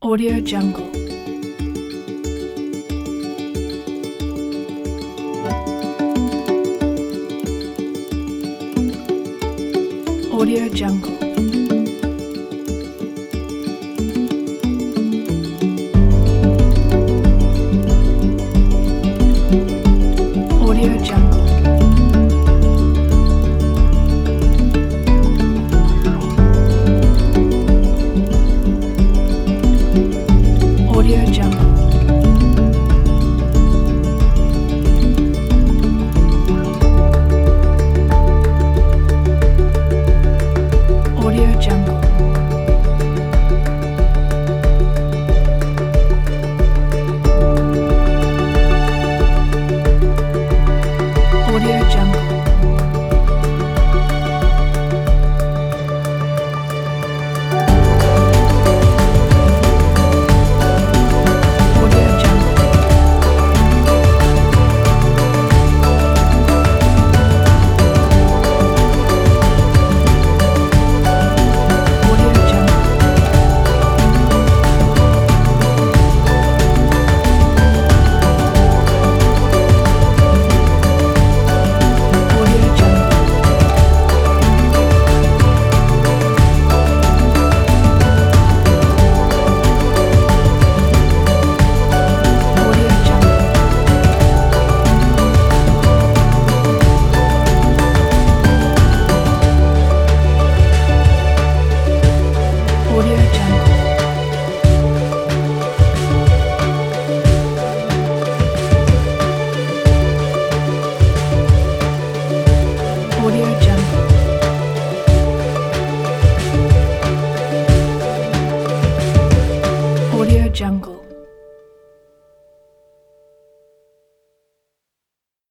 Audio Jungle. Audio Jungle. Audio Jungle. Audio Jungle. Audio Jungle. Audio Jungle. Audio Jungle. Audio Jungle. Audio Jungle. Audio Jungle. Audio Jungle. Audio Jungle. Audio Jungle.